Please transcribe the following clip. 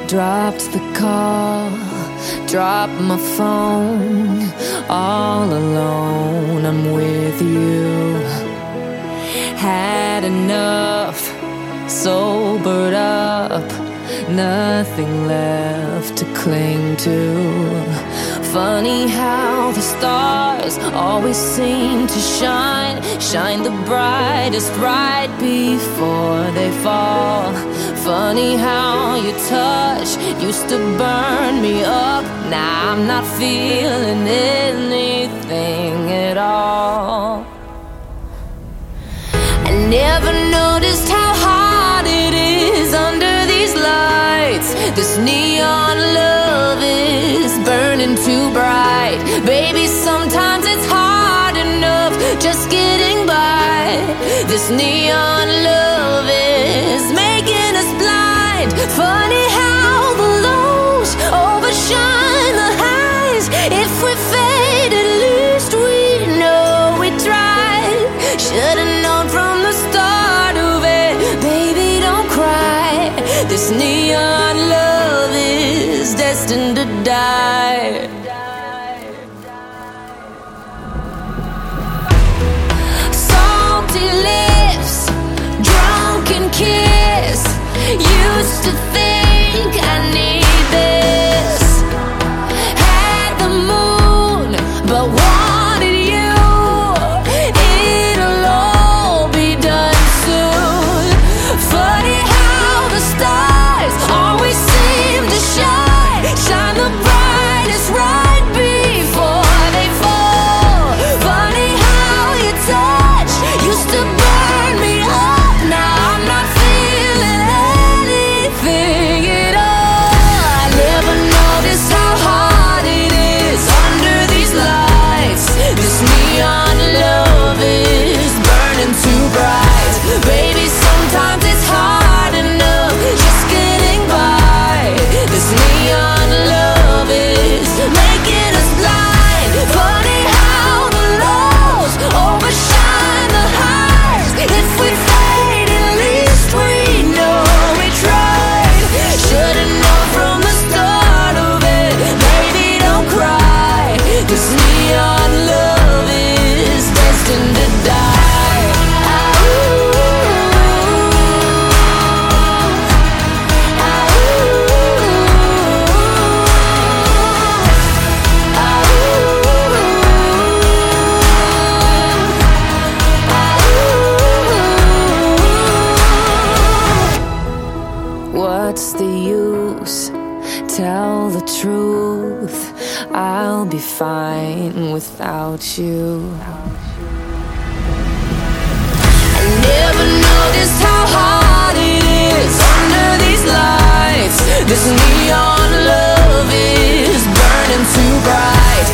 Dropped the call, dropped my phone. All alone, I'm with you. Had enough, sobered up. Nothing left to cling to. Funny how the stars always seem to shine the brightest right before they fall. Funny how your touch used to burn me up. Now I'm not feeling anything at all. I never noticed how hard it is under these lights. This neon love is burning too bright. Baby, sometimes it's hard enough just getting by. This neon love is making us blind. Funny how the lows overshine the highs. If we fade, at least we know we tried. Should've known from the start of it. Baby, don't cry. This neon love is destined to die. Salty lips, drunken kiss. Used to think I need this. Had the moon, but wanted you. It'll all be done soon. Funny how the stars always seem to shine the brightest right before they fall. Funny how your touch used to burn me up. Now I'm not feeling anything at all. I never noticed how hard it is under these lights. This neon love is burning too bright. Baby, sometimes it's hard enough just getting by. This neon love is making us blind. Funny how the lows overshine the highs. If we fade, at least we know we tried. Should've known from the start of it. Baby, don't cry. This neon love is destined to die. What's the use? Tell the truth. I'll be fine without you. I never noticed how hard it is under these lights. This neon love is burning too bright.